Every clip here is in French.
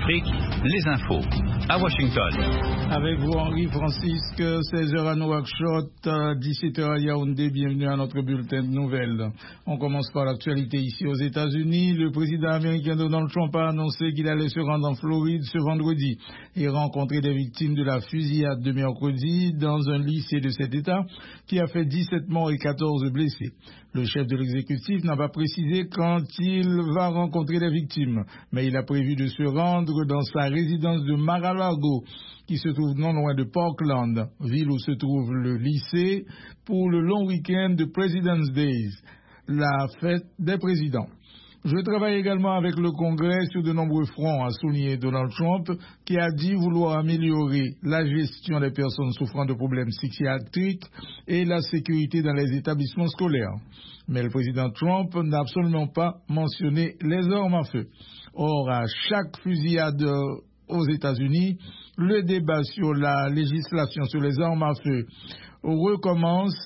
Afrique, les infos. À Washington. Avec vous, Henri Francisque, 16h à Nouakchott, 17h à Yaoundé. Bienvenue à notre bulletin de nouvelles. On commence par l'actualité ici aux États-Unis. Le président américain Donald Trump a annoncé qu'il allait se rendre en Floride ce vendredi et rencontrer des victimes de la fusillade de mercredi dans un lycée de cet État qui a fait 17 morts et 14 blessés. Le chef de l'exécutif n'a pas précisé quand il va rencontrer les victimes, mais il a prévu de se rendre dans sa résidence de Mar-a-Lago, qui se trouve non loin de Parkland, ville où se trouve le lycée, pour le long week-end de President's Day, la fête des présidents. Je travaille également avec le Congrès sur de nombreux fronts, a souligné Donald Trump, qui a dit vouloir améliorer la gestion des personnes souffrant de problèmes psychiatriques et la sécurité dans les établissements scolaires. Mais le président Trump n'a absolument pas mentionné les armes à feu. Or, à chaque fusillade aux États-Unis, le débat sur la législation sur les armes à feu recommence,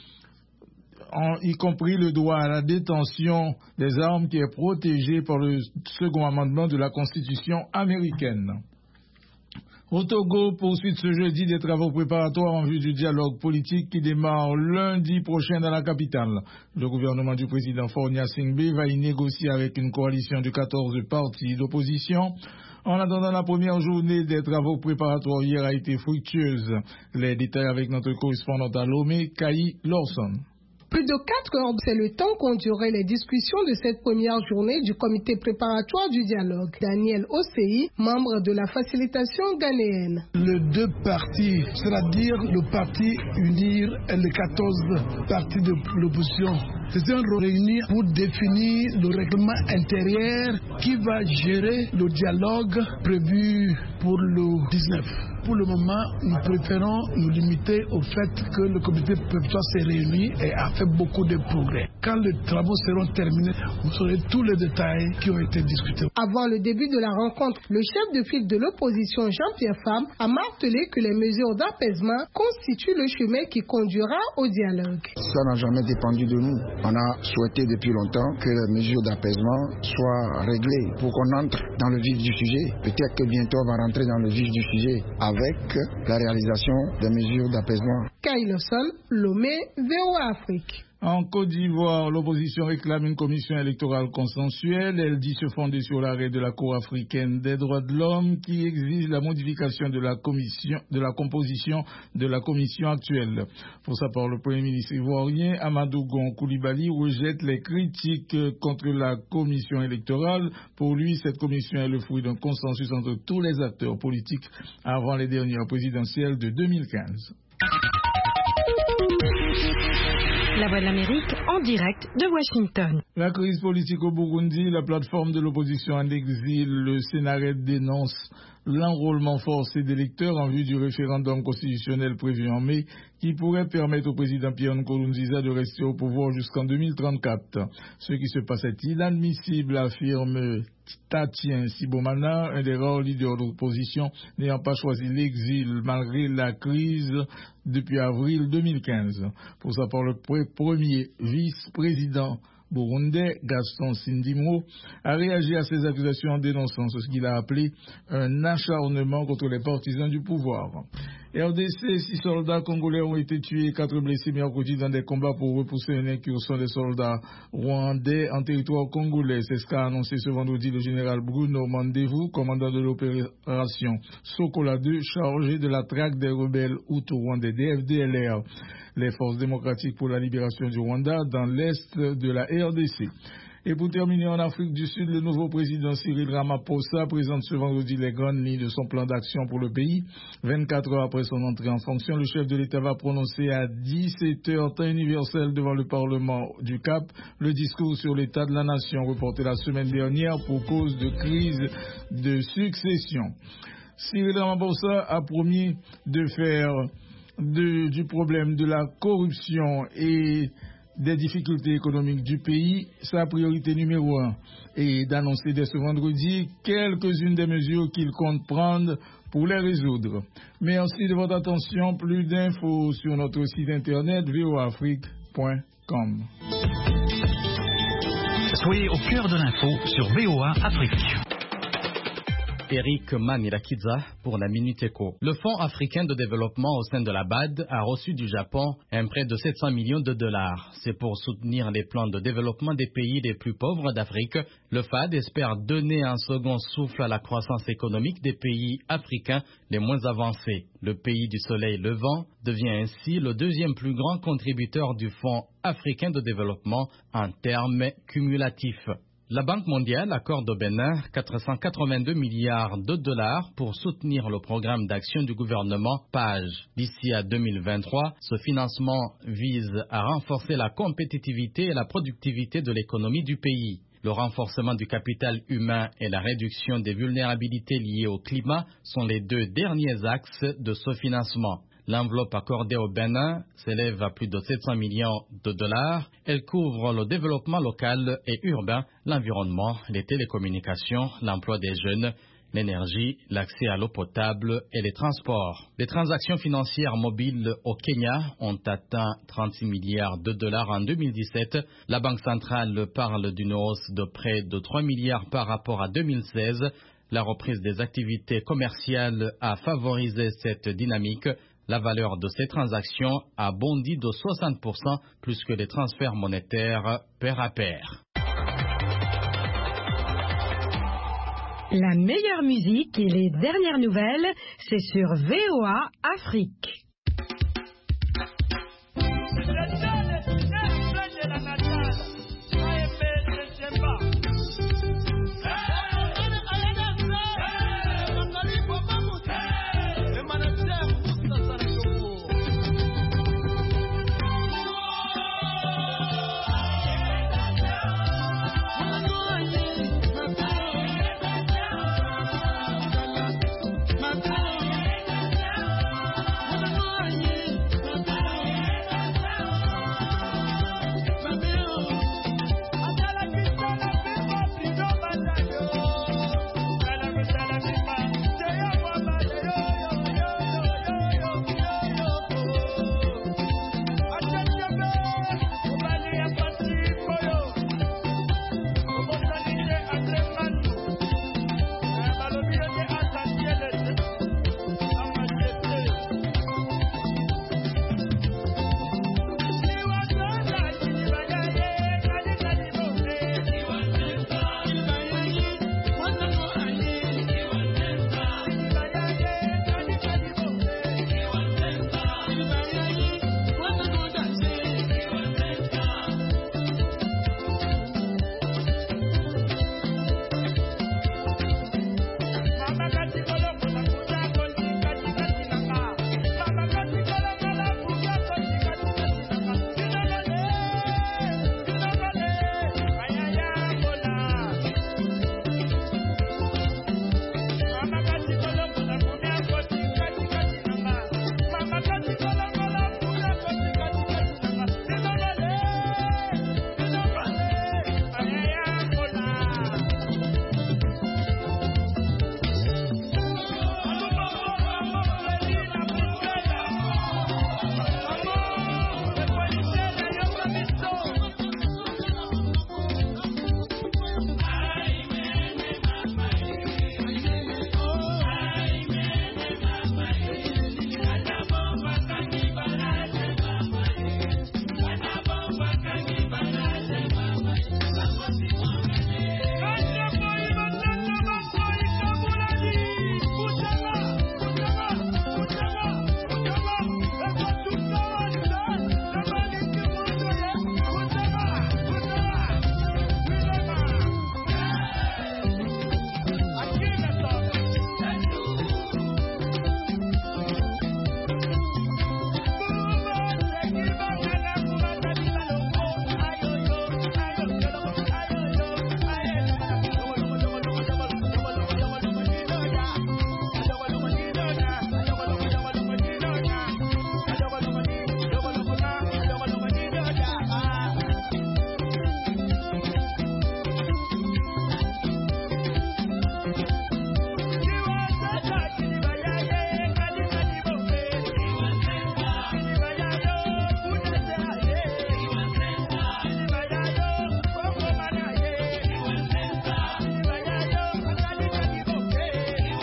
y compris le droit à la détention des armes qui est protégé par le second amendement de la Constitution américaine. Au Togo, poursuite ce jeudi des travaux préparatoires en vue du dialogue politique qui démarre lundi prochain dans la capitale. Le gouvernement du président Faure Gnassingbé va y négocier avec une coalition de 14 partis d'opposition. En attendant, la première journée des travaux préparatoires hier a été fructueuse. Les détails avec notre correspondante à Lomé, Kaï Lawson. Plus de 4 heures, c'est le temps qu'ont duré les discussions de cette première journée du comité préparatoire du dialogue. Daniel Osei, membre de la facilitation ghanéenne. Les deux partis, c'est-à-dire le parti UNIR et les 14 partis de l'opposition, se sont réunis pour définir le règlement intérieur qui va gérer le dialogue prévu pour le 19. Pour le moment, nous préférons nous limiter au fait que le comité préparatoire s'est réuni et a fait beaucoup de progrès. Quand les travaux seront terminés, vous saurez tous les détails qui ont été discutés. Avant le début de la rencontre, le chef de file de l'opposition, Jean-Pierre Fabre, a martelé que les mesures d'apaisement constituent le chemin qui conduira au dialogue. Ça n'a jamais dépendu de nous. On a souhaité depuis longtemps que les mesures d'apaisement soient réglées pour qu'on entre dans le vif du sujet. Peut-être que bientôt on va rentrer dans le vif du sujet avec la réalisation des mesures d'apaisement. Kyle Sol, Lomé, VOA Afrique. En Côte d'Ivoire, l'opposition réclame une commission électorale consensuelle. Elle dit se fonder sur l'arrêt de la Cour africaine des droits de l'homme qui exige la modification de la composition de la commission actuelle. Pour sa part, le Premier ministre ivoirien, Amadou Gon Coulibaly, rejette les critiques contre la commission électorale. Pour lui, cette commission est le fruit d'un consensus entre tous les acteurs politiques avant les dernières présidentielles de 2015. La Voix de l'Amérique en direct de Washington. La crise politique au Burundi, la plateforme de l'opposition en exil, le Sénared dénonce l'enrôlement forcé d'électeurs en vue du référendum constitutionnel prévu en mai qui pourrait permettre au président Pierre Nkurunziza de rester au pouvoir jusqu'en 2034. Ce qui se passe est inadmissible, affirme Tatien Sibomana, un des rares leaders d'opposition n'ayant pas choisi l'exil malgré la crise depuis avril 2015. Pour sa part, le premier vice-président burundais, Gaston Sindimou, a réagi à ces accusations en dénonçant ce qu'il a appelé un acharnement contre les partisans du pouvoir. RDC, 6 soldats congolais ont été tués et 4 blessés mercredi dans des combats pour repousser une incursion des soldats rwandais en territoire congolais. C'est ce qu'a annoncé ce vendredi le général Bruno Mandevou, commandant de l'opération Sokola 2, chargé de la traque des rebelles hutu-rwandais DFDLR. Les forces démocratiques pour la libération du Rwanda dans l'est de la RDC. Et pour terminer, en Afrique du Sud, le nouveau président Cyril Ramaphosa présente ce vendredi les grandes lignes de son plan d'action pour le pays. 24 heures après son entrée en fonction, le chef de l'État va prononcer à 17 heures temps universel devant le Parlement du Cap le discours sur l'état de la nation reporté la semaine dernière pour cause de crise de succession. Cyril Ramaphosa a promis de faire du problème de la corruption et des difficultés économiques du pays sa priorité numéro 1 et d'annoncer dès ce vendredi quelques-unes des mesures qu'il compte prendre pour les résoudre. Merci de votre attention. Plus d'infos sur notre site internet voaafrique.com. Soyez au cœur de l'info sur VOA Afrique. Eric Manirakiza pour la Minute Éco. Le Fonds africain de développement au sein de la BAD a reçu du Japon un prêt de 700 millions de dollars. C'est pour soutenir les plans de développement des pays les plus pauvres d'Afrique. Le FAD espère donner un second souffle à la croissance économique des pays africains les moins avancés. Le pays du soleil levant devient ainsi le deuxième plus grand contributeur du Fonds africain de développement en termes cumulatifs. La Banque mondiale accorde au Bénin 482 milliards de dollars pour soutenir le programme d'action du gouvernement PAGE. D'ici à 2023, ce financement vise à renforcer la compétitivité et la productivité de l'économie du pays. Le renforcement du capital humain et la réduction des vulnérabilités liées au climat sont les deux derniers axes de ce financement. L'enveloppe accordée au Bénin s'élève à plus de 700 millions de dollars. Elle couvre le développement local et urbain, l'environnement, les télécommunications, l'emploi des jeunes, l'énergie, l'accès à l'eau potable et les transports. Les transactions financières mobiles au Kenya ont atteint 36 milliards de dollars en 2017. La Banque centrale parle d'une hausse de près de 3 milliards par rapport à 2016. La reprise des activités commerciales a favorisé cette dynamique. La valeur de ces transactions a bondi de 60% plus que les transferts monétaires pair à pair. La meilleure musique et les dernières nouvelles, c'est sur VOA Afrique.